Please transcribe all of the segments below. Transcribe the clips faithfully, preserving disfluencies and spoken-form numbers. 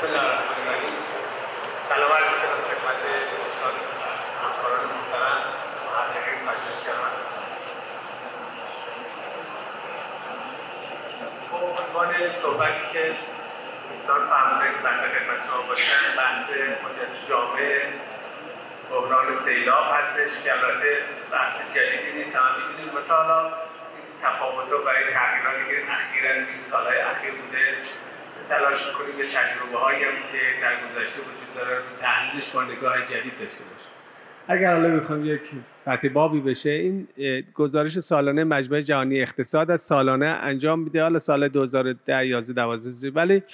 بسم الله الرحمن الرحیم. سلام عرض می‌کنم خدمت دوستان همکاران محترم محققین پژوهشگران. خب عنوان صحبتی که دوستان فرمودن که بنده خدمت شما باشم بحث مدیریت جامع بحران سیلاب هستش که البته بحث جدیدی نیست، همه می‌دونیم. و تا حالا تفاوت‌ها و این تغییراتی که اخیراً توی سال‌های اخیر بوده تلاش می‌کنیم به تجربه‌هایی هم که در گذشته وجود داره تحلیلش با نگاه جدید داشته باشیم. اگر حالا بخوام یک فتح بابی بشه، این گزارش سالانه مجمع جهانی اقتصاد از سالانه انجام میده، حالا سال دو هزار و ده، یازده، دوازده، ولی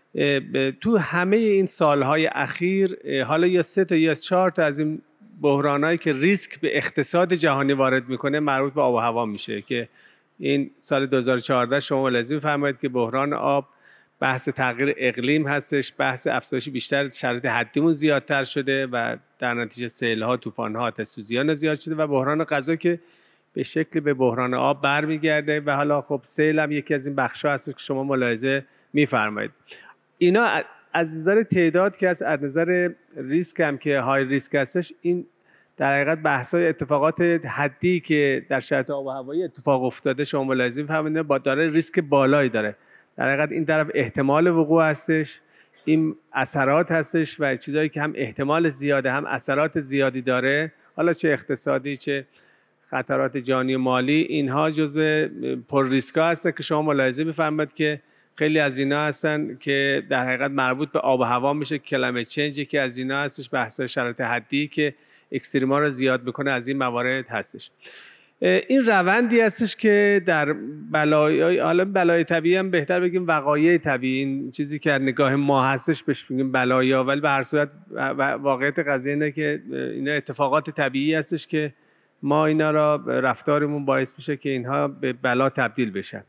تو همه این سالهای اخیر حالا یا سه تا یا چهار تا از این بحرانایی که ریسک به اقتصاد جهانی وارد میکنه مربوط به آب و هوا میشه که این سال دو هزار و چهارده شما ملاحظه می‌فرمایید که بحران آب بحث تغییر اقلیم هستش، بحث افزایش بیشتر شرایط حدیمون زیادتر شده و در نتیجه سیل‌ها، طوفان‌ها، آتش سوزی‌ها زیاد شده و بحران غذا که به شکلی به بحران آب برمیگرده و حالا خب سیل هم یکی از این بخش‌ها هست که شما ملاحظه می‌فرمایید. اینا از نظر تعداد که از نظر ریسک هم که های ریسک هستش، این در حقیقت بحث‌های اتفاقات حدی که در شرایط آب و هوایی اتفاق افتاده شما ملاحظه می‌فرمایید با داره ریسک بالایی داره. در حقیقت این طرف احتمال وقوع هستش، این اثرات هستش و چیزایی که هم احتمال زیاده هم اثرات زیادی داره، حالا چه اقتصادی چه خطرات جانی و مالی، اینها جزء پر ریسکا هستن که شما ملاحظه می‌فرمایید که خیلی از اینا هستن که در حقیقت مربوط به آب و هوا میشه. کلایمت چنج که از اینا هستش، بحث شرایط حدی که اکستریما رو زیاد میکنه، از این موارد هستش. این روندی هستش که در بلای حالا بلای طبیعی هم بهتر بگیم وقایع طبیعی، این چیزی که نگاه ما هستش بهش میگیم بلایا، ولی به هر صورت واقعیت قضیه اینه که اینا اتفاقات طبیعی هستش که ما اینا را رفتارمون باعث میشه که اینها به بلا تبدیل بشن.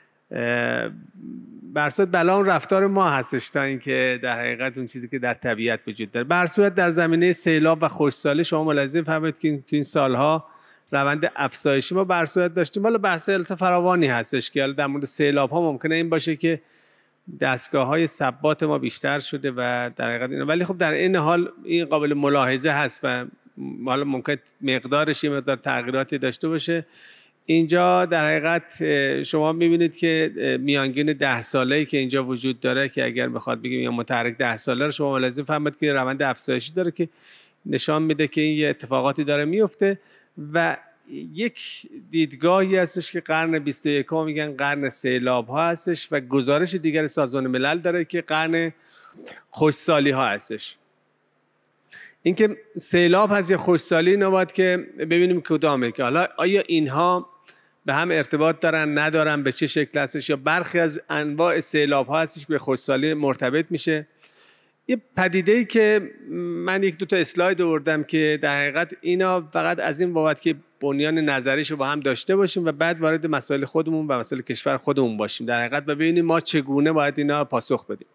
به هر صورت بلا اون رفتار ما هستش تا اینکه در حقیقت اون چیزی که در طبیعت وجود داره. به هر صورت در زمینه سیلاب و خشکسالی شما ملاحظه فرمایید که این سالها روند افزایشی ما بر صورت داشتیم. حالا بحث البته فراوانی هستش که حالا در مورد سیلاب ها ممکنه این باشه که دستگاه های ثبات ما بیشتر شده و در حقیقت اینا، ولی خب در این حال این قابل ملاحظه هست و حالا ممکن مقدارش یه مقدار تغییراتی داشته باشه. اینجا در حقیقت شما میبینید که میانگین ده ساله‌ای که اینجا وجود داره که اگر بخواد بگیم یا متحرک ده ساله رو شما لازم فهمید که روند افزایشی داره که نشان میده که این اتفاقاتی داره میفته و یک دیدگاهی هستش که قرن بیست و یکم میگن قرن سیلاب ها هستش و گزارش دیگر سازمان ملل داره که قرن خشکسالی ها هستش. اینکه سیلاب هست یا خشکسالی نباید که ببینیم کدامه، که حالا آیا اینها به هم ارتباط دارن ندارن، به چه شکل هستش، یا برخی از انواع سیلاب ها هستش که به خشکسالی مرتبط میشه. یه پدیده‌ای که من یک دو تا اسلاید آوردم که در حقیقت اینا فقط از این بابت که بنیان نظریشو با هم داشته باشیم و بعد وارد مسائل خودمون و مسائل کشور خودمون باشیم در حقیقت و ببینیم ما چگونه باید اینا پاسخ بدیم.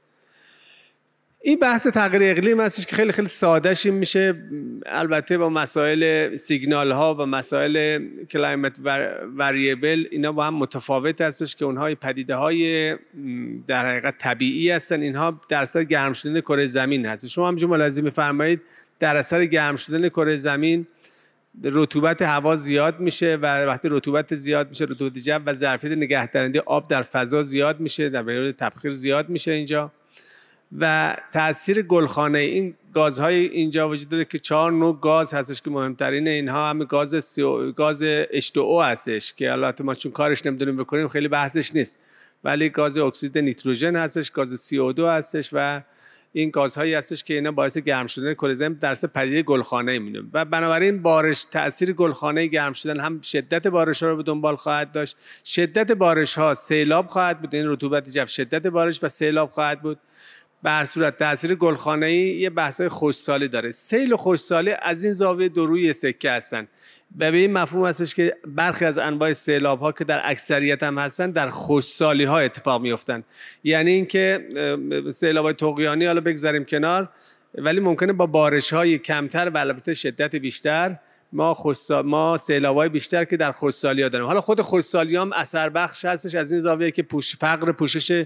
این بحث تغییر اقلیم هستش که خیلی خیلی سادهش میشه، البته با مسائل سیگنال ها و مسائل کلایمت وریبل اینا با هم متفاوت هستش که اونها پدیده های در حقیقت طبیعی هستن. اینها در اثر گرم شدن کره زمین هست. شما همینجور ملاحظه می‌فرمایید در اثر گرم شدن کره زمین رطوبت هوا زیاد میشه و وقتی رطوبت زیاد میشه رطوبت جو و ظرفیت نگهدارنده آب در فضا زیاد میشه، در واقع تبخیر زیاد میشه اینجا و تاثیر گلخانه این گازهای اینجا وجود داره که چهار نوع گاز هستش که مهمترین اینها هم گاز سیو... گاز اچ تو او هستش که البته ما چون کارش نمیدونیم بکنیم خیلی بحثش نیست، ولی گاز اکسید نیتروژن هستش، گاز سی او دو هستش و این گازهایی هستش که اینا باعث گرم شدن کره زمین در اثر پدیده گلخانه میمونه و بنابراین بارش تاثیر گلخانه گرم شدن هم شدت بارش ها رو به دنبال خواهد داشت. شدت بارش ها سیلاب خواهد بود، این رطوبت جو شدت بارش و سیلاب خواهد بود. به هر صورت تاثیر گلخانه‌ای یه بحث خشکسالی داره. سیل و خشکسالی از این زاویه دو روی سکه هستن و به این مفهوم هستش که برخی از انواع سیلاب ها که در اکثریت هم هستن در خشکسالی ها اتفاق میافتن. یعنی اینکه سیلاب های طغیانی حالا بگذاریم کنار، ولی ممکنه با بارش های کمتر و البته شدت بیشتر ما خشکسال ما سیلاب‌های بیشتر که در خشکسالی‌ها داریم. حالا خود خشکسالی هم اثر بخش هستش از این زاویه که پوش فقر پوشش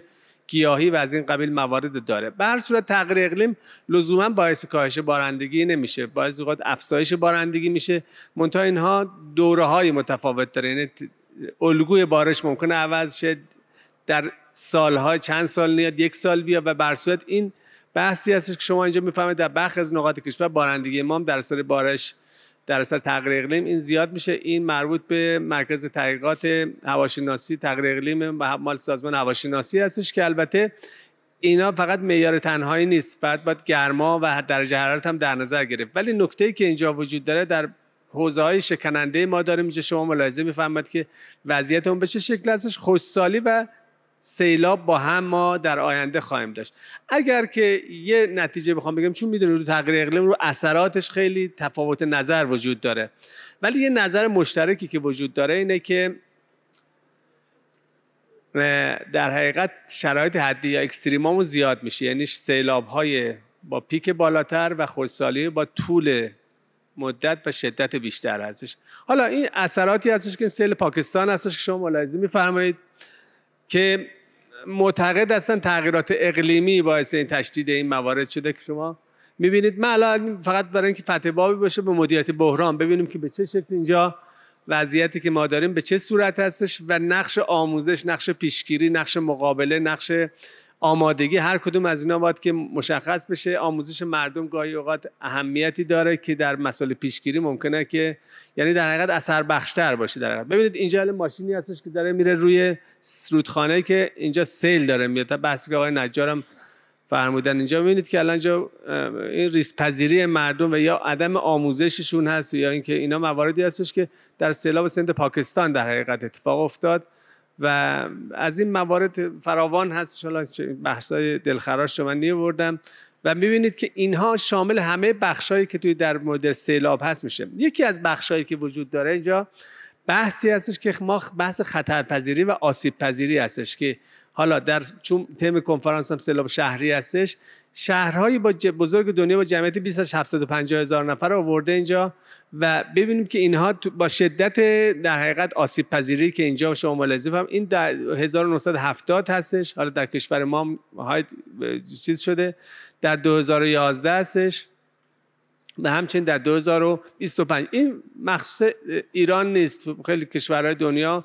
گیاهی و از این قبیل موارد داره. به هر صورت تغییر اقلیم لزوما باعث کاهش بارندگی نمیشه، باعث اوقات افزایش بارندگی میشه، منتها اینها دوره‌های متفاوت داره. یعنی الگوی بارش ممکنه عوض شه، در سالهای چند سال نیاد، یک سال بیا، و بر صورت این بحثی هستش که شما اینجا میفهمید در برخی از نقاط کشور بارندگی ما در اثر بارش در اثر تغییر اقلیم این زیاد میشه. این مربوط به مرکز تحقیقات هواشناسی تغییر اقلیم مال سازمان هواشناسی هستش که البته اینا فقط معیار تنهایی نیست، فقط باید گرما و درجه حرارت هم در نظر گرفت. ولی نکته‌ای که اینجا وجود داره در حوزه‌های شکننده ما داریم، اینجا شما ملاحظه می‌فرمایید که وضعیت اون به چه شکل هستش. خشکسالی و سیلاب با هم ما در آینده خواهیم داشت. اگر که یه نتیجه بخوام بگم، چون میدونید رو تغییر اقلیم رو اثراتش خیلی تفاوت نظر وجود داره، ولی یه نظر مشترکی که وجود داره اینه که در حقیقت شرایط حدی یا اکستریمامون زیاد میشه، یعنی سیلاب‌های با پیک بالاتر و خشکسالی با طول مدت و شدت بیشتر هستش. حالا این اثراتی هستش که سیل پاکستان هستش که شما ملاحظه می‌فرمایید که معتقد هستن تغییرات اقلیمی باعث این تشدید این موارد شده که شما می‌بینید. من الان فقط برای اینکه فتح بابی باشه به مدیریت بحران ببینیم که به چه شکل اینجا وضعیتی که ما داریم به چه صورت هستش و نقش آموزش، نقش پیشگیری، نقش مقابله، نقش آمادگی، هر کدوم از اینا باید که مشخص بشه. آموزش مردم گاهی اوقات اهمیتی داره که در مسائل پیشگیری ممکنه که یعنی در حقیقت اثر بخشتر باشه. در حقیقت ببینید اینجا ماشینی هستش که داره میره روی رودخانه‌ای که اینجا سیل داره میاد. تا بحثی که آقای نجارم فرمودن اینجا ببینید که الان اینجا این ریسک پذیری مردم و یا عدم آموزششون هست یا اینکه اینا مواردی هستش که در سیلاب سند پاکستان در حقیقت اتفاق افتاد و از این موارد فراوان هست. حالا بحث‌های دلخراش رو من نیاوردم و می‌بینید که اینها شامل همه بخشایی که توی در مورد سیلاب هست میشه. یکی از بخشایی که وجود داره اینجا بحثی هستش که ما بحث خطرپذیری و آسیب پذیری هستش که حالا در چون تم کنفرانس هم سیلاب شهری هستش، شهرهای با بزرگ دنیا با جمعیت بیست تا هفتاد و پنج هزار نفر آورده اینجا و ببینیم که اینها با شدت در حقیقت آسیب پذیری که اینجا شما ملاحظه فرم این در هزار و نهصد و هفتاد هستش. حالا در کشور ما های چیز شده در دو هزار و یازده هستش و همچنین در دو هزار و بیست و پنج. این مخصوص ایران نیست، خیلی کشورهای دنیا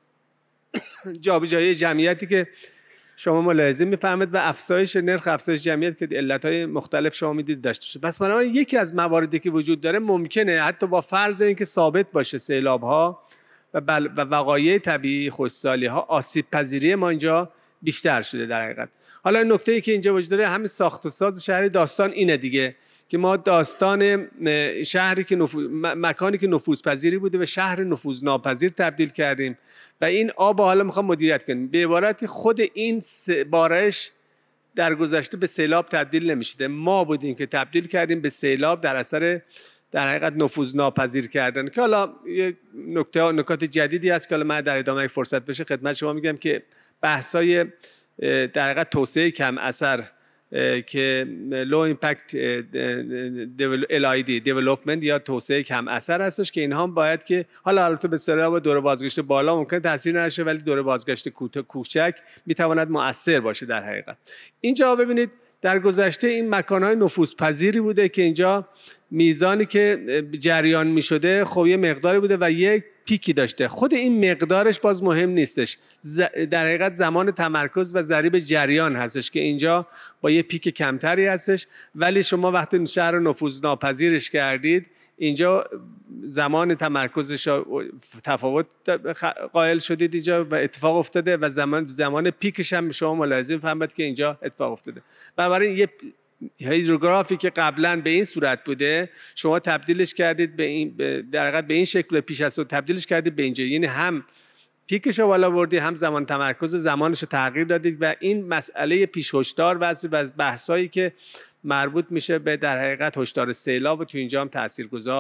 جابجایی جمعیتی که شما ملاحظه می‌فهمید و افزایش نرخ افزایش جمعیت که علت‌های مختلف شما می‌دید داشته باشه. پس بنابراین یکی از مواردی که وجود داره ممکنه حتی با فرض اینکه ثابت باشه سیلاب‌ها و, بل... و وقایع طبیعی خشکسالی‌ها آسیب پذیری ما اینجا بیشتر شده در حقیقت. حالا نکته‌ای که اینجا وجود داره همین ساخت و ساز شهری داستان اینه دیگه که ما داستان شهری که نفوذ مکانی که نفوذپذیری بوده به شهر نفوذناپذیر تبدیل کردیم و این آب حالا میخوام مدیریت کنیم. به عبارتی خود این بارش در گذشته به سیلاب تبدیل نمیشده، ما بودیم که تبدیل کردیم به سیلاب در اثر در حقیقت نفوذناپذیر کردن. که حالا یک نکته نکات جدیدی هست که حالا من در ادامه فرصت بشه خدمت شما میگم که بحث‌های در حقیقت توسعه کم اثر که لو ایمپکت ال آی دی development یا توسعه کم اثر هستش که اینها باید که حالا البته به صورت با دوره بازگشت بالا ممکن تاثیر نشه ولی دوره بازگشت کوچک میتواند مؤثر باشه. در حقیقت اینجا ببینید در گذشته این مکان‌های نفوذپذیری بوده که اینجا میزانی که جریان می‌شده خب یه مقداری بوده و یک پیکی داشته. خود این مقدارش باز مهم نیستش، در حقیقت زمان تمرکز و ضریب جریان هستش که اینجا با یه پیک کمتری هستش، ولی شما وقتی شهر نفوذناپذیرش کردید اینجا زمان تمرکزش تفاوت قائل شدید اینجا و اتفاق افتاده و زمان زمان پیکش هم شما ملاحظه فهمید که اینجا اتفاق افتاده. بنابراین یه هیدروگرافی که قبلا به این صورت بوده شما تبدیلش کردید به این در حقیقت به این شکل پیش از تبدیلش کردید به اینجا، یعنی هم پیکش رو بالا بردید هم زمان تمرکز و زمانش رو تغییر دادید و این مسئله پیش هشدار و بحثایی که مربوط میشه به در حقیقت هشدار سیلاب و تو اینجا هم تاثیرگذار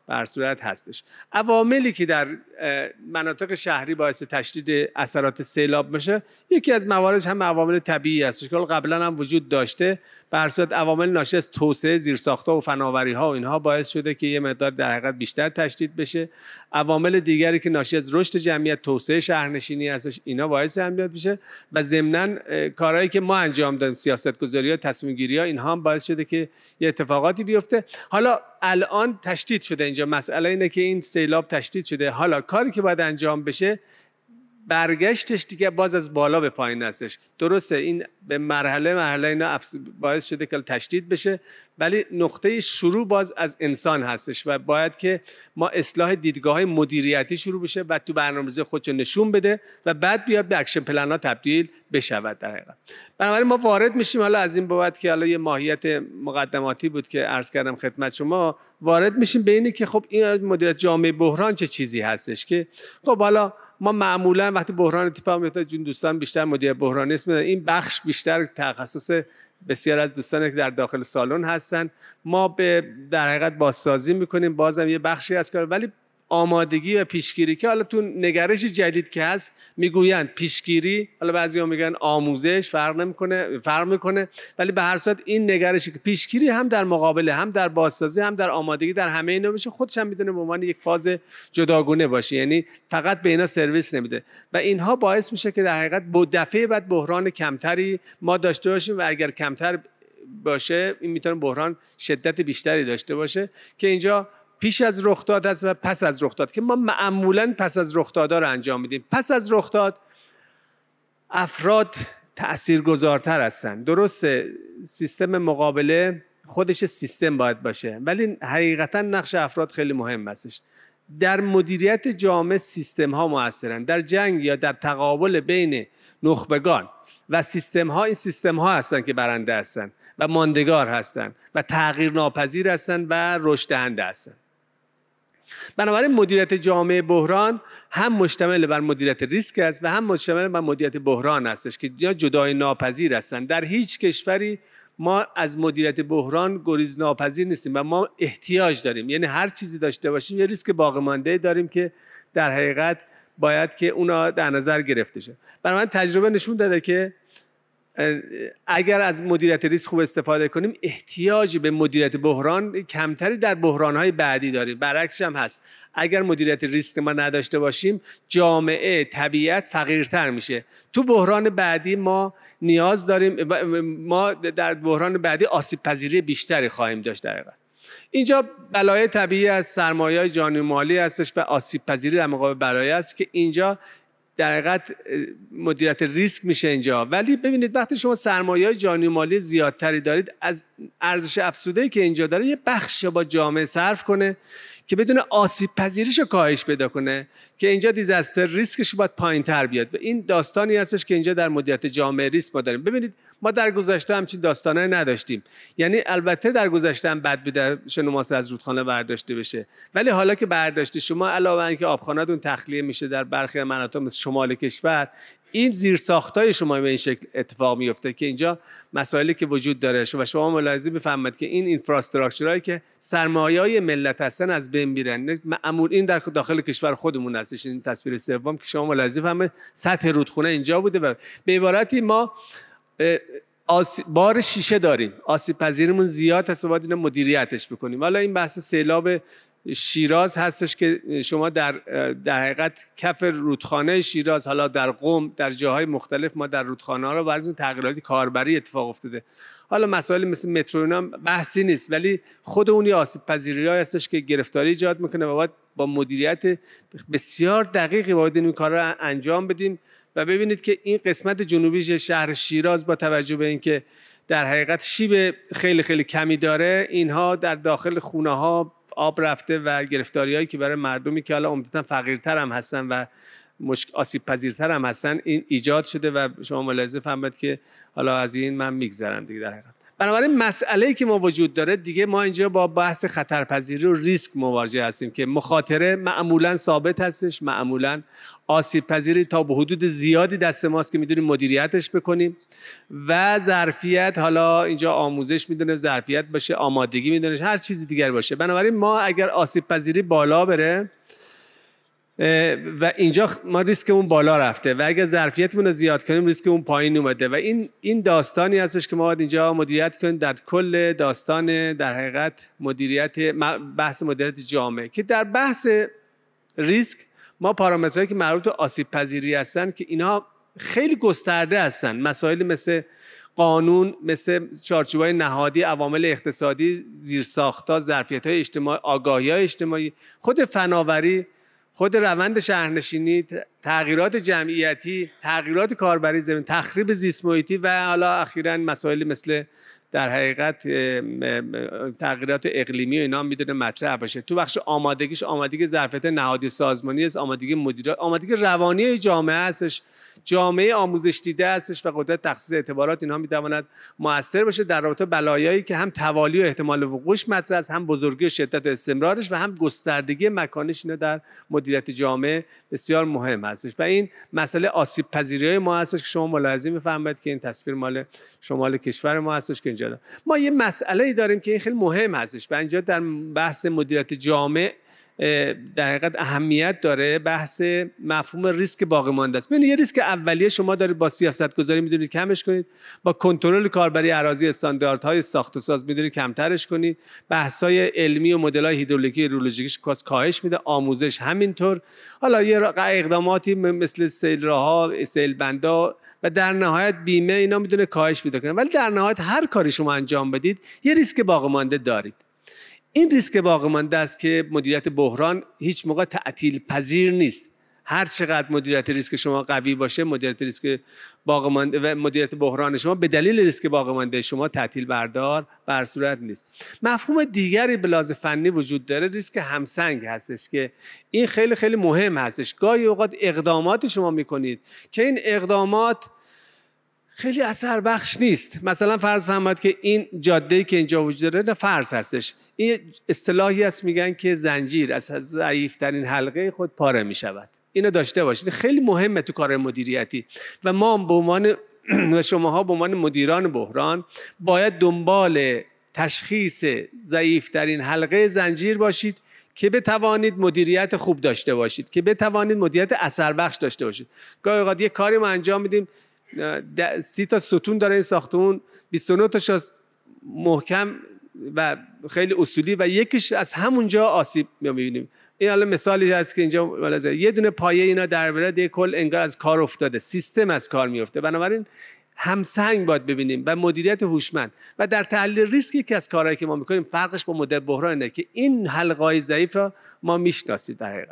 به هر صورت هستش. عواملی که در مناطق شهری باعث تشدید اثرات سیلاب میشه، یکی از مواردش هم عوامل طبیعی هستش که قبلا هم وجود داشته. به هر صورت عوامل ناشی از توسعه زیرساخت‌ها و فناوری‌ها و اینها باعث شده که یه مقدار در حقیقت بیشتر تشدید بشه. عوامل دیگری که ناشی از رشد جمعیت، توسعه شهرنشینی هستش، اینا باعث اهمیت میشه و ضمناً کارهایی که ما انجام دادیم، سیاست‌گذاری‌ها، تصمیم‌گیری‌ها، اینها هم باعث شده که یه اتفاقاتی بیفته. حالا الان تشدید شده اینجا، مسئله اینه که این سیلاب تشدید شده. حالا کاری که باید انجام بشه برگشتش دیگه باز از بالا به پایین هستش. درسته این به مرحله مرحله اینا باعث شده که تشدید بشه، ولی نقطه شروع باز از انسان هستش و باید که ما اصلاح دیدگاه‌های مدیریتی شروع بشه و تو برنامه‌ریزی خودش نشون بده و بعد بیاد به اکشن پلن ها تبدیل بشود در حقیقت. بنابراین ما وارد میشیم حالا از این بابت که حالا یه ماهیت مقدماتی بود که عرض کردم خدمت شما، وارد میشیم به اینی که خب این مدیریت جامعه بحران چه چیزی هستش که خب حالا ما معمولا وقتی بحران اتفاق میفته، جون دوستان بیشتر مدیر بحرانی اسم این بخش بیشتر تخصص بسیار از دوستان که در داخل سالن هستن، ما به در حقیقت بازسازی میکنیم، بازم یه بخشی از کار، ولی آمادگی و پیشگیری که حالا تو نگرش جدید که هست میگویند پیشگیری، حالا بعضی‌ها میگن آموزش، فرق نمیکنه، فرق میکنه، ولی به هر صورت این نگرشی که پیشگیری هم در مقابله، هم در بازسازی، هم در آمادگی، در همه اینا میشه، خودش هم میدونه به عنوان یک فاز جداگونه باشه، یعنی فقط به اینا سرویس نمیده و اینها باعث میشه که در حقیقت با دفعه بعد بحران کمتری ما داشته باشیم و اگر کمتر باشه این میتونه بحران شدت بیشتری داشته باشه که اینجا پیش از رخداد هست و پس از رخداد که ما معمولاً پس از رخدادها رو انجام میدیم. پس از رخداد افراد تاثیرگذارتر هستن. درسته سیستم مقابله خودش سیستم باید باشه، ولی حقیقتاً نقش افراد خیلی مهم هستش. در مدیریت جامعه سیستم ها موثرن. در جنگ یا در تقابل بین نخبگان و سیستم ها، این سیستم ها هستن که برنده هستن و ماندگار هستن و تغییر ناپذیر هستن و رشد دهنده هستن. بنابراین مدیریت جامعه بحران هم مشتمل بر مدیریت ریسک است و هم مشتمل بر مدیریت بحران هستش که جدای ناپذیر هستن. در هیچ کشوری ما از مدیریت بحران گریز ناپذیر نیستیم و ما احتیاج داریم، یعنی هر چیزی داشته باشیم یه ریسک باقی مانده داریم که در حقیقت باید که اونا در نظر گرفته شه. بنابراین تجربه نشون داده که اگر از مدیریت ریسک خوب استفاده کنیم احتیاج به مدیریت بحران کمتری در بحران‌های بعدی داریم. برعکسش هم هست، اگر مدیریت ریسک ما نداشته باشیم جامعه، طبیعت فقیرتر میشه. تو بحران بعدی ما نیاز داریم، ما در بحران بعدی آسیب پذیری بیشتری خواهیم داشت. در حقیقت اینجا بلای طبیعی از سرمایه‌های جانی و مالی هستش و آسیب پذیری در مقابل بلای است که اینجا در حقیقت مدیریت ریسک میشه اینجا. ولی ببینید وقتی شما سرمایه‌های جانی و مالی زیادتری دارید، از ارزش افزوده‌ای که اینجا داره یه بخش با جامعه صرف کنه که بدون آسیب پذیریشو کاهش پیدا کنه که اینجا دیزاستر ریسکش باید پایین‌تر بیاد. و این داستانی هستش که اینجا در مدیریت جامعه ریسک ما داریم. ببینید ما در گذشته همچین داستانایی نداشتیم، یعنی البته در گذشته هم بد بوده شنوماس از رودخانه برداشته بشه، ولی حالا که برداشته شما علاوه اینکه آبخانه‌تون تخلیه میشه در برخی مناطق مثل شمال کشور، این زیرساخت‌های شما به این شکل اتفاق میفته که اینجا مسائلی که وجود داره و شما ملاحظه بفهمید که این اینفراستراکچرایی که سرمایه‌های ملت هستن از بین میرن. معمول این در داخل کشور خودمون هستش. این تصویر سوم که شما ملاحظه بفهمید سطح رودخونه اینجا بوده و به عبارتی ما بار شیشه داریم، آسیب پذیریمون زیاد هست و باید اینو مدیریتش بکنیم. حالا این بحث سیلاب شیراز هستش که شما در در حقیقت کف رودخانه شیراز، حالا در قم، در جاهای مختلف ما در رودخانه ها رو براتون تغییرات کاربری اتفاق افتاده. حالا مسائل مثل مترو اینا بحثی نیست، ولی خود اون آسیب پذیری‌ها هستش که گرفتاری ایجاد میکنه و باید با مدیریت بسیار دقیقی باید این کار رو انجام بدیم. و ببینید که این قسمت جنوبی شهر شیراز با توجه به اینکه در حقیقت شیب خیلی خیلی کمی داره، اینها در داخل خونه ها آب رفته و گرفتاری هایی که برای مردمی که حالا عمدتاً فقیرتر هم هستن و مشک آسیب پذیرتر هم هستن این ایجاد شده و شما ملاحظه فرمایید که حالا از این من میگذرم دیگه. در حقیقت بنابراین مسئله‌ای که ما وجود داره دیگه، ما اینجا با بحث خطرپذیری و ریسک مواجه هستیم که مخاطره معمولاً ثابت هستش، معمولاً آسیب پذیری تا به حدود زیادی دست ماست که میدونیم مدیریتش بکنیم و ظرفیت، حالا اینجا آموزش میدونه ظرفیت باشه، آمادگی میدونه، هر چیزی دیگر باشه. بنابراین ما اگر آسیب پذیری بالا بره و اینجا ما ریسکمون بالا رفته و اگر ظرفیتمون رو زیاد کنیم ریسکمون پایین اومده و این این داستانی هستش که ما باید اینجا مدیریت کنیم در کل داستان در حقیقت مدیریت، بحث مدیریت جامعه، که در بحث ریسک ما پارامترهایی که مربوط به آسیب پذیری هستن که اینا خیلی گسترده هستن، مسائل مثل قانون، مثل چارچوب‌های نهادی، عوامل اقتصادی، زیرساخت‌ها، ظرفیت‌های اجتماعی، آگاهی‌های اجتماعی، خود فناوری، خود روند شهرنشینی، تغییرات جمعیتی، تغییرات کاربری زمین، تخریب زیست محیطی و حالا اخیراً مسائل مثل در حقیقت تغییرات اقلیمی و اینا میدونه مطرح باشه. تو بخش آمادگیش، آمادگی ظرفیت نهادی سازمانی است، آمادگی مدیریت، آمادگی روانی جامعه هستش، جامعه آموزش دیده هستش و قدرت تخصیص اعتبارات، اینها میتواند موثر باشه در رابطه بلایایی که هم توالی و احتمال وقوعش مطرح است، هم بزرگی و شدت و استمرارش و هم گستردگی مکانش، اینا در مدیریت جامعه بسیار مهم هستش. و این مسئله آسیب پذیری ما هستش که شما ملاحظه می‌فرمایید که این تصویر مال شمال کشور ما هستش که اینجا ما یه مسئله داریم که این خیلی مهم هستش و اینجا در بحث مدیریت جامعه در حقیقت اهمیت داره، بحث مفهوم ریسک باقی مانده است. ببینید یه ریسک اولیه شما دارید با سیاست گذاری میدونید کمش کنید، با کنترل کاربری اراضی، استانداردهای ساخت و ساز میدونید کمترش کنید، بحث‌های علمی و مدل‌های هیدرولوژیکی هیدرولوژیکش کاهش میده، آموزش همینطور، حالا یه اقداماتی مثل سیلراها، سیلبندا و در نهایت بیمه، اینا میدونه کاهش پیدا کنه. ولی در نهایت هر کاری شما انجام بدید یه ریسک باقی مانده دارید. این ریسک باقی مانده است که مدیریت بحران هیچ موقع تعطیل پذیر نیست. هر چقدر مدیریت ریسک شما قوی باشه، مدیریت ریسک باقی مانده و مدیریت بحران شما به دلیل ریسک باقی مانده شما تعطیل بردار بر صورت نیست. مفهوم دیگری به لحاظ فنی وجود داره، ریسک همسنگ هستش که این خیلی خیلی مهم هستش. گاهی اوقات اقدامات شما میکنید که این اقدامات خیلی اثر بخش نیست. مثلا فرض فرمایید که این جاده‌ای که اینجا وجود داره فرض هستش، این اصطلاحی است میگن که زنجیر از ضعیف‌ترین حلقه خود پاره میشود. اینو داشته باشید، خیلی مهمه تو کار مدیریتی و ما به عنوان و شماها به عنوان مدیران بحران باید دنبال تشخیص ضعیف‌ترین حلقه زنجیر باشید که بتوانید مدیریت خوب داشته باشید، که بتوانید مدیریت اثر بخش داشته باشید. گاهی اوقات یه کاری ما انجام میدیم، سی تا ستون داره این ساختمون، بیست و نه تاش محکم و خیلی اصولی و یکیش از همونجا آسیب می‌بینیم. این حالا مثالی هست که اینجا ملاحظه یه دونه پایه اینا در برد یک کل انگار از کار افتاده، سیستم از کار میفته. بنابراین همسنگ باید ببینیم و مدیریت هوشمند و در تحلیل ریسکی که از کارهایی که ما میکنیم فرقش با مدل بحران اینه که این حلقه‌های ضعیف را ما میشناسیم در حقیقت.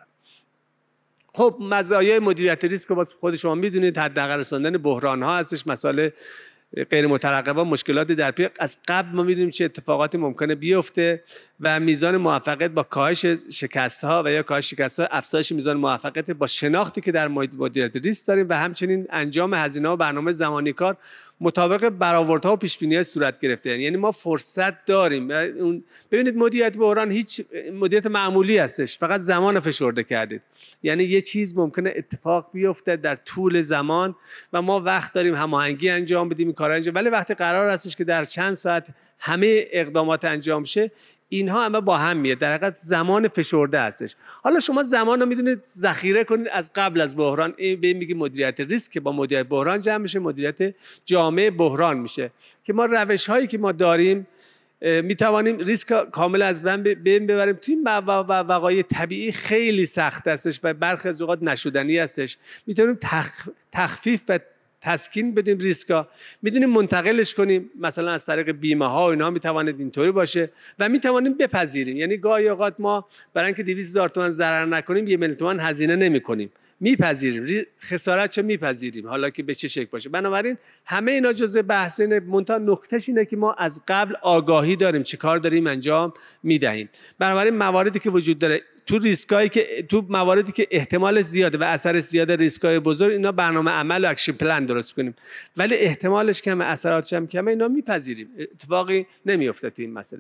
خب مزایای مدیریت ریسک رو خود شما میدونید، حداقل رساندن بحران ها هستش، مسائل غیر مترقبه، مشکلات در پی از قبل ما میدونیم چه اتفاقاتی ممکنه بیفته و میزان موفقیت با کاهش شکست ها و یا کاهش شکست ها، افزایش میزان موفقیت با شناختی که در مدیریت ریسک داریم و همچنین انجام هزینه و برنامه زمانی کار مطابق برآوردها و پیش بینی‌ها صورت گرفته. یعنی ما فرصت داریم. اون ببینید مدیریت بحران هیچ مدیریت معمولی هستش، فقط زمان فشرده کردید. یعنی یه چیز ممکنه اتفاق بیفته در طول زمان و ما وقت داریم هماهنگی انجام بدیم، کارا انجام، ولی وقتی قرار هستش که در چند ساعت همه اقدامات انجام شه، اینها همه با هم میاد. در حقیقت زمان فشرده هستش. حالا شما زمان رو میدونید ذخیره کنید از قبل از بحران. این به میگه مدیریت ریسک که با مدیریت بحران جمع میشه، مدیریت جامعه بحران میشه که ما روش هایی که ما داریم میتوانیم ریسک کامل از بین ببریم. توی این وقایع طبیعی خیلی سخت هستش و برخی از اوقات نشدنی هستش. میتونیم تخ... تخفیف و تسکین بدیم ریسکا، میدونیم منتقلش کنیم، مثلا از طریق بیمه ها و اینا میتواند اینطوری باشه و میتوانیم بپذیریم. یعنی گاهی اوقات ما برای اینکه دویست هزار تومان ضرر نکنیم یه میلیون تومان هزینه نمیکنیم، میپذیریم، خسارتشو میپذیریم، حالا که به چه شکل باشه. بنابراین همه اینا جزء بحث اینه، منتها نکتهش اینه که ما از قبل آگاهی داریم چیکار داریم انجام میدهیم. بنابراین مواردی که وجود داره تو ریسکایی که تو مواردی که احتمال زیاده و اثر زیاده ریسکای بزرگ، اینا برنامه عمل و اکشن پلن درست کنیم، ولی احتمالش کمه، اثراتش هم کمه، اینا میپذیریم، اتفاقی نمیفته تو این مسئله.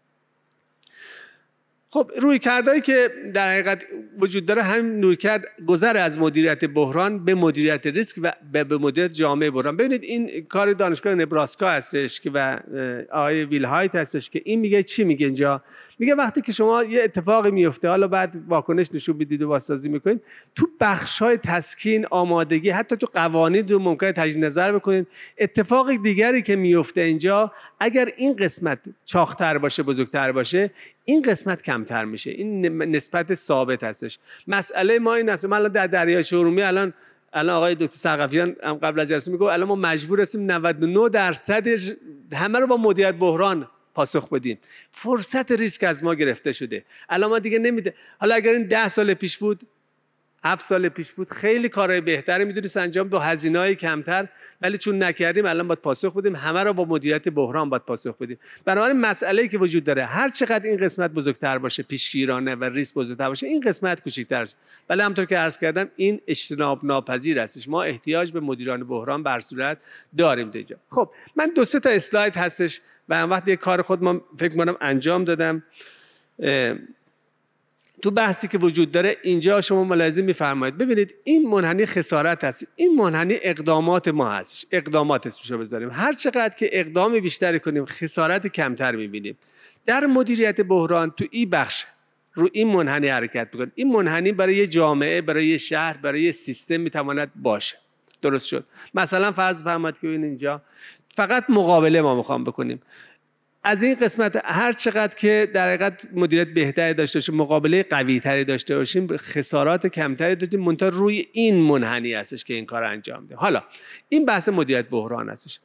خب روی کردهایی که در حقیقت وجود داره، همین رویکرد گذر از مدیریت بحران به مدیریت ریسک و به مدیریت جامعه بحران. ببینید این کار دانشگاه نبراسکا هستش که و آقای ویل هایت هستش که این میگه چی میگه اینجا؟ میگه وقتی که شما یه اتفاقی میفته، حالا بعد واکنش نشون بدید و بازسازی میکنید، تو بخش‌های تسکین، آمادگی، حتی تو قوانین رو ممکنه تجدید نظر بکنید. اتفاق دیگری که میفته اینجا، اگر این قسمت چاق‌تر باشه، بزرگتر باشه، این قسمت کمتر میشه. این نسبت ثابت هستش. مسئله ما این است، ما الان در دریاچه ارومیه الان الان آقای دکتر ثقفیان هم قبل از جلسه میگه الان ما مجبور هستیم نود و نه درصد همه رو با مدیریت بحران پاسخ بدیم. فرصت ریسک از ما گرفته شده. الان ما دیگه نمیده. حالا اگر این ده سال پیش بود، هفت سال پیش بود، خیلی کارهای بهتری میدونید انجام با هزینه‌های کمتر، ولی چون نکردیم الان باید پاسخ بدیم، همه رو با مدیریت بحران باید پاسخ بدیم. بنابراین مسئله‌ای که وجود داره، هر چقدر این قسمت بزرگتر باشه، پیشگیرانه و ریسک بزرگتر باشه، این قسمت کوچیک‌تر است. ولی همونطور که عرض کردم این اجتناب ناپذیر هستش. ما احتیاج به مدیران بحران بر صورت داریم اینجا. خب من دو سه تا اسلاید هستش و هم وقت یک کار خود ما فکر کنم انجام دادم. تو بحثی که وجود داره اینجا شما ملاحظه می‌فرمایید، ببینید این منحنی خسارت هست، این منحنی اقدامات ما هستش. اقدامات اسمشو بذاریم. هر چقدر که اقدام بیشتری کنیم، خسارت کمتر می‌بینیم. در مدیریت بحران تو این بخش رو این منحنی حرکت بکنید. این منحنی برای یه جامعه، برای یه شهر، برای یه سیستم میتواند باشه. درست شد. مثلا فرض فرمایید که این اینجا فقط مقابله ما می‌خوام بکنیم. از این قسمت هر چقدر که در حقیقت مدیریت بهتری داشته باشیم، مقابله قوی تری داشته باشیم، خسارات کمتری داریم، منتها روی این منحنی هستش که این کار انجام میده. حالا این بحث مدیریت بحران هستش.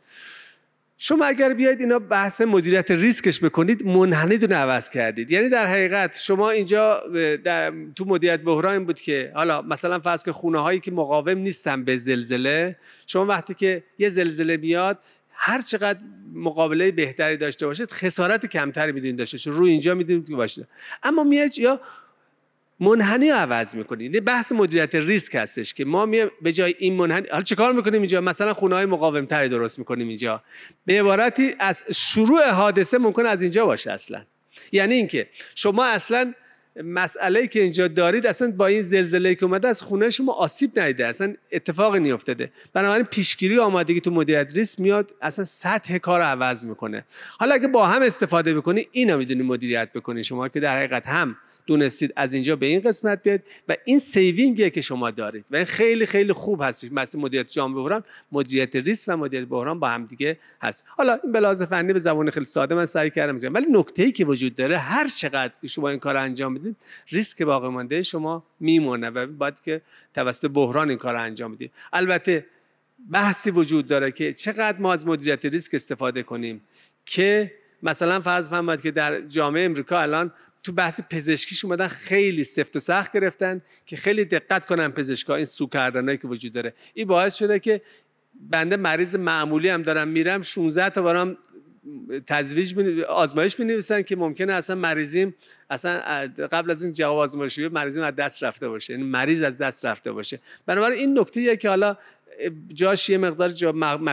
شما اگر بیاید اینا بحث مدیریت ریسکش بکنید، منحنی رو عوض کردید. یعنی در حقیقت شما اینجا در تو مدیریت بحران این بود که حالا مثلا فرض که خونه هایی که مقاوم نیستن به زلزله، شما وقتی که یه زلزله میاد، هر چقدر مقابله بهتری داشته باشید، خسارت کمتری میدونید داشته باشید، روی اینجا میدونید که باشه. اما میاد یا منحنی رو عوض میکنید. این بحث مدیریت ریسک هستش که ما می به جای این منحنی، حالا چیکار میکنیم اینجا؟ مثلا خونه‌های مقاوم تری درست میکنیم اینجا. به عبارتی از شروع حادثه ممکن از اینجا باشه اصلا. یعنی اینکه شما اصلا مسئله‌ای که اینجا دارید اصلا با این زلزله‌ای که اومده از خونه شما آسیب ندیده، اصلا اتفاقی نیفتاده. بنابراین پیشگیری و آمادگی تو مدیریت ریسک میاد اصلا سطح کار رو عوض میکنه. حالا اگه با هم استفاده بکنی، اینا میدونی مدیریت بکنی شما که در حقیقت هم دونستید از اینجا به این قسمت بیاید و این سیوینگیه که شما دارید و این خیلی خیلی خوب هست. مثلا مدیریت جامعه بحران، مدیریت ریسک و مدیریت بحران با هم دیگه هست. حالا این به لحاظ فنی به زبان خیلی ساده من سعی کردم بگم، ولی نکته‌ای که وجود داره، هر چقدر که شما این کار انجام بدید، ریسک باقی مانده شما میمونه و باید که توسط بحران این کار انجام بدید. البته بحثی وجود داره که چقدر ما از مدیریت ریسک استفاده کنیم که مثلا فرض فرمایید که در جامعه امریکا الان تو بحث پزشکیش اومدن خیلی سفت و سخت گرفتن که خیلی دقت کنن پزشکا این سو کردنایی که وجود داره. این باعث شده که بنده مریض معمولی هم دارم میرم شانزده تا بارم تزویج بنو... آزمایش بنویسن که ممکنه اصلا مریضیم اصلا قبل از این جواب آزمایش بیاد مریضیم از دست رفته باشه، یعنی مریض از دست رفته باشه. بنابراین این نکته‌ایه که حالا جاش یه مقدار جا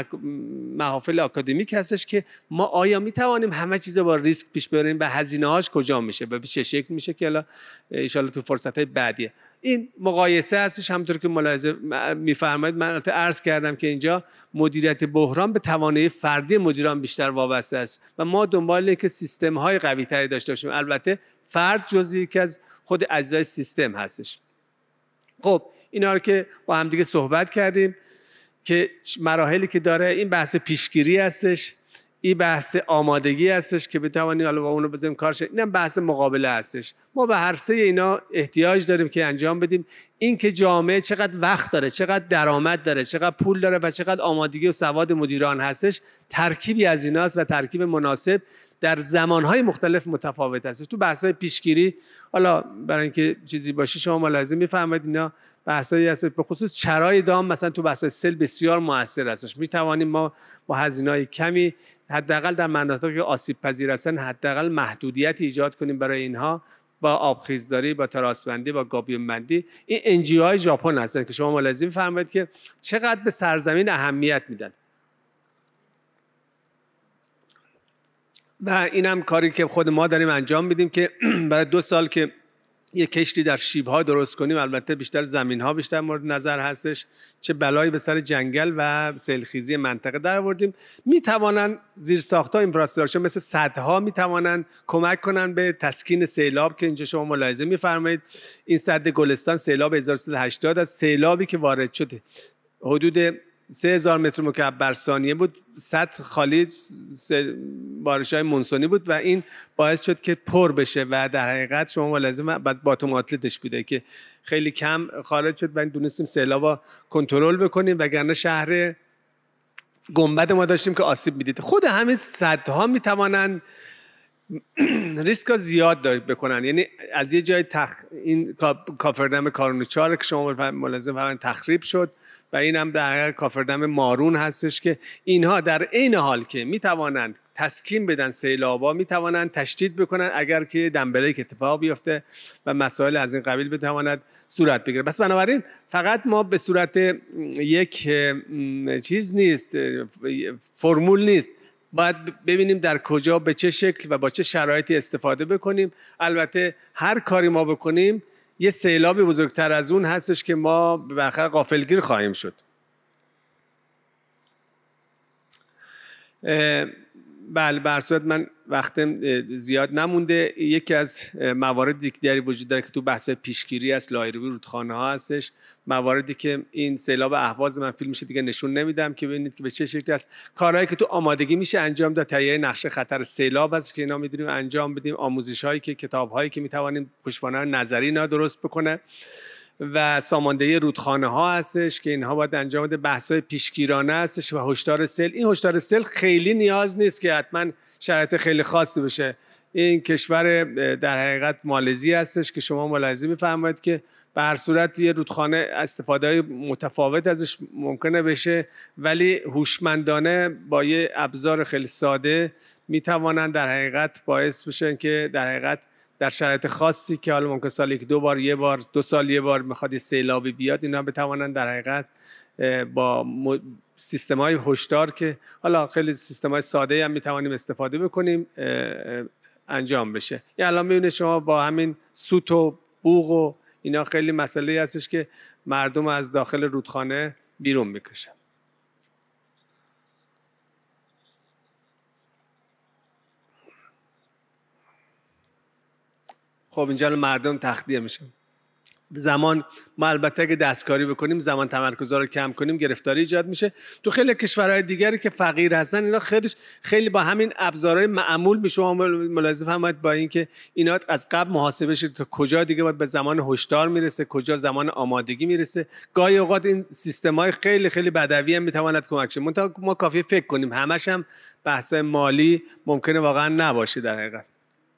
محافل آکادمیک هستش که ما آیا می توانیم همه چیز با ریسک پیش ببریم و هزینه هاش کجا میشه و به چه شکل میشه که حالا ان شاء الله تو فرصت های بعدیه. این مقایسه هستش. همونطور که ملاحظه میفرمایید من البته عرض کردم که اینجا مدیریت بحران به توانایی فردی مدیران بیشتر وابسته است و ما دنبال اینه که سیستم های قوی تری داشته باشیم. البته فرد جزئی یکی از خود اجزای سیستم هستش. خب اینا رو که با هم دیگه صحبت کردیم که مراحلی که داره، این بحث پیشگیری هستش، این بحث آمادگی هستش که بتوانیم حالا با اونو بزنیم کارش، اینم بحث مقابله هستش. ما به هر سه اینا احتیاج داریم که انجام بدیم. این که جامعه چقدر وقت داره، چقدر درآمد داره، چقدر پول داره و چقدر آمادگی و سواد مدیران هستش، ترکیبی از ایناست و ترکیب مناسب در زمانهای مختلف متفاوت هستش. تو بحث‌های پیشگیری حالا برای اینکه چیزی باشه شما ملاحظه می‌فرمایید اینا بحثایی هست، به خصوص چرای دام مثلا تو بحث سل بسیار موثر هستش. می توانیم ما با هزینه‌های کمی حداقل در مناطقی که آسیب پذیر هستن حداقل محدودیت ایجاد کنیم برای اینها با آبخیزداری، با تراسبندی، با گابیون بندی. این انجیو های ژاپن هستن که شما ملاحظه می‌فرمایید که چقدر به سرزمین اهمیت میدن. و اینم کاری که خود ما داریم انجام میدیم که برای دو سال که یک کشتی در شیب‌ها درست کنیم، البته بیشتر زمین‌ها بیشتر مورد نظر هستش، چه بلایی به سر جنگل و سیلخیزی منطقه در آوردیم. میتوانن زیرساخت‌ها اینفراستراکچر مثل سدها میتوانن کمک کنن به تسکین سیلاب که اینجا شما ملاحظه می‌فرمایید. این سد گلستان سیلاب هزار و سیصد و هشتاد از سیلابی که وارد شده حدود سه هزار متر مکعب بر ثانیه بود، سد خالی بارش‌های مونسونی بود و این باعث شد که پر بشه و در حقیقت شما ملاحظه بعد باتوم آتلتش بوده که خیلی کم خارج شد و این دونستیم سیلابا کنترل بکنیم، وگرنه شهر گنبد ما داشتیم که آسیب میدید. خود همین سدها میتوانن ریسک ها زیاد بکنن، یعنی از یه جای تخ... این کافردم کارونچار که شما ملاحظه فرمایید تخریب شد و این هم در حقیقت کافردم مارون هستش که اینها در عین حال که میتوانند تسکین بدن سیلابا، میتوانند تشدید بکنن اگر که دنبلیک اتفاق بیفته و مسائل از این قبیل بتواند صورت بگیره. بس بنابراین فقط ما به صورت یک چیز نیست، فرمول نیست، باید ببینیم در کجا به چه شکل و با چه شرایطی استفاده بکنیم. البته هر کاری ما بکنیم یه سیلابی بزرگتر از اون هستش که ما به برخلاف غافلگیر خواهیم شد. بله، به هر صورت من وقتم زیاد نمونده. یکی از موارد دیگری وجود داره که تو بحث پیشگیری است، لایروی رودخانه ها هستش، مواردی که این سیلاب اهواز من فیلمش دیگه نشون نمیدم که ببینید که به چه شکلی است. کارهایی که تو آمادگی میشه انجام داد، تهیه نقشه خطر سیلاب است که اینا میدونیم انجام بدیم، آموزش هایی که کتاب هایی که میتوانیم پشتوانه نظری اینا درست بکنه و ساماندهی رودخانه ها هستش که اینها باید انجام بده. بحث های پیشگیرانه هستش و هشدار سیل. این هشدار سیل خیلی نیاز نیست که حتما شرایط خیلی خاصی بشه. این کشور در حقیقت مالزی هستش که شما ملاحظه می‌فرمایید که به هر صورت یه رودخانه استفاده متفاوت ازش ممکنه بشه، ولی هوشمندانه با یه ابزار خیلی ساده میتوانند در حقیقت باعث بشن که در حقیقت در شرایط خاصی که حالا ممکن سال یک دو بار یه بار دو سال یه بار میخواد یه سیلابی بیاد، اینا بتوانن در حقیقت با سیستم‌های هشدار که حالا خیلی سیستم‌های ساده‌ای هم میتوانیم استفاده بکنیم انجام بشه. یا الان میبینید شما با همین سوت و بوق و اینا خیلی مسئله هستش که مردم از داخل رودخانه بیرون میکشن. خب اینجا مردم تخلیه میشن. زمان ما البته اگه دستکاری بکنیم، زمان تمرکزها رو کم کنیم، گرفتاری ایجاد میشه. تو خیلی کشورهای دیگری که فقیر هستن اینا خیلی خیلی با همین ابزارهای معمول میشه. شما ملاحظه فرمایید با اینکه اینا از قبل محاسبه شده تا کجا دیگه باید به زمان هشدار میرسه، کجا زمان آمادگی میرسه. گاهی اوقات این سیستم‌های خیلی خیلی بدوی هم میتواند کمک شه. منتها ما کافیه فکر کنیم، همش هم بحث‌های مالی ممکنه واقعا نباشه در حقیقت.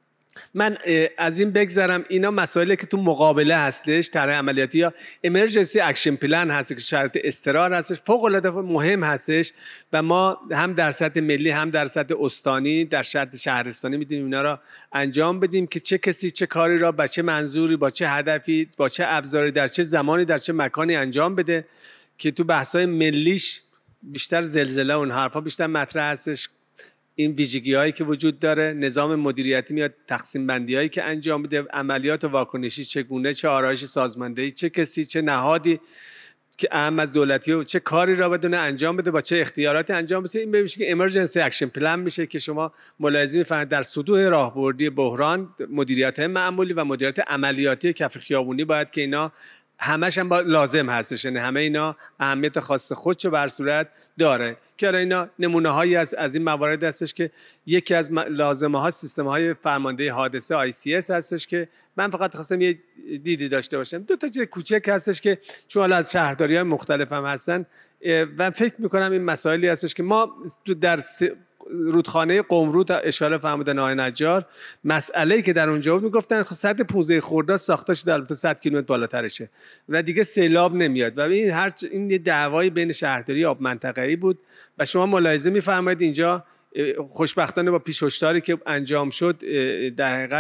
من از این بگذرم، اینا مسائلی که تو مقابله هستش، طرح عملیاتی یا امرجنسی اکشن پلن هست که شرط اضطرار هستش، فوق العاده مهم هستش و ما هم در سطح ملی هم در سطح استانی در سطح شهرستانی میدونیم اینا را انجام بدیم که چه کسی چه کاری را با چه منظوری با چه هدفی با چه ابزاری در چه زمانی در چه مکانی انجام بده، که تو بحث‌های ملیش بیشتر زلزله اون حرفا بیشتر مطرح هستش. این ویژگی هایی که وجود داره، نظام مدیریتی میاد تقسیم بندی هایی که انجام بده، عملیات واکنشی چگونه، چه آرایش سازماندهی، چه کسی چه نهادی که اهم از دولتی و چه کاری را بدونه انجام بده با چه اختیاراتی انجام بده. این بهش که امرجنسی اکشن پلن میشه که شما ملاحظه می‌فرمایید در صدور راهبردی بحران مدیریت معمولی و مدیریت عملیاتی کف خیابونی باید که اینا همش هم لازم هستش، یعنی همه اینا اهمیت خاص خودشو بر صورت داره که اینا نمونه هایی از از این موارد هستش که یکی از لازمه ها سیستم های فرماندهی حادثه آی سی اس هستش که من فقط خواستم یه دیدی داشته باشم. دو تا چیز کوچک هستش که چون حالا از شهرداری های مختلف هم هستن و فکر میکنم این مسائلی هستش که ما در رودخانه قمرو اشاره فرمودن آقای نجار، مسئله‌ای که در اونجا بود میگفتن صد پانزده خرداد ساخته شده، البته صد کیلومتر بالاترشه و دیگه سیلاب نمیاد و این هر این یه دعوای بین شهرداری آب منطقه‌ای بود و شما ملاحظه می‌فرمایید اینجا خوشبختانه با پیش هشداری که انجام شد در حقیقت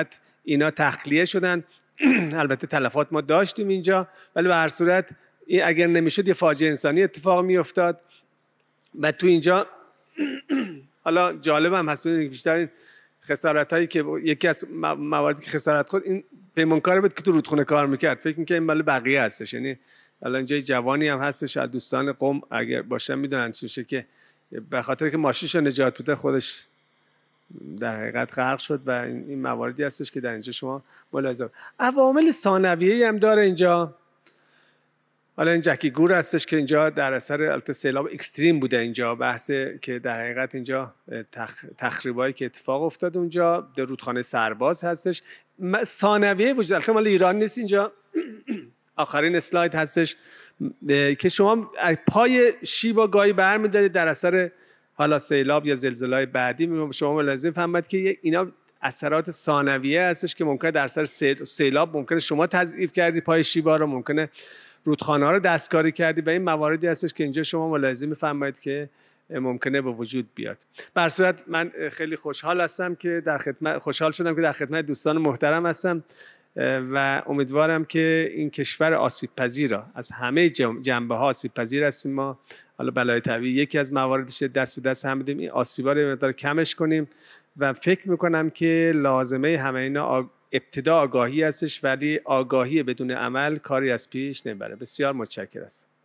اینا تخلیه شدن. البته تلفات ما داشتیم اینجا، ولی به هر صورت اگر نمیشد یه فاجعه انسانی اتفاق میافتاد. و تو اینجا حالا جالب هم هست بدونید بیشتر این خسارت هایی که یکی از مواردی که خسارت خود این پیمانکار بود که تو رودخونه کار میکرد، فکر میکنه این مال بقیه هستش. یعنی الان اینجا جوانی هم هستش از دوستان قم اگر باشن میدونن چیشه که به خاطر که ماشینش نجات بده خودش در حقیقت غرق شد و این مواردی هستش که در اینجا شما ملاحظه. عوامل ثانویه‌ای هم داره اینجا. حالا این جکی گور هستش که اینجا در اثر البته سیلاب اکستریم بوده اینجا، بحثه که در حقیقت اینجا تخ... تخریبایی که اتفاق افتاد اونجا در رودخانه سرباز هستش. ثانویه وجود البته مال ایران نیست اینجا. آخرین اسلاید هستش که شما پای شیبا گاهی برمی‌دارید در اثر حالا سیلاب یا زلزله‌های بعدی. شما لازم فهمید که اینا اثرات ثانویه هستش که ممکنه در اثر سیلاب ممکنه شما تضعیف کردی پای شیبا رو، ممکنه رودخانه‌ها رو دستکاری کردی و این مواردی هستش که اینجا شما ملاحظه می‌فرمایید که ممکنه به وجود بیاد. به هر صورت من خیلی خوشحال هستم که در خدمت خوشحال شدم که در خدمت دوستان محترم هستم و امیدوارم که این کشور آسیب پذیر را از همه جنبه‌ها آسیب پذیر هستیم ما. حالا بلای طبیعی یکی از مواردش، دست به دست هم بدیم این آسیب‌ها رو مقدار کمش کنیم و فکر می‌کنم که لازمه همه اینا ابتدا آگاهی هستش، ولی آگاهی بدون عمل کاری از پیش نمیبره. بسیار متشکرم.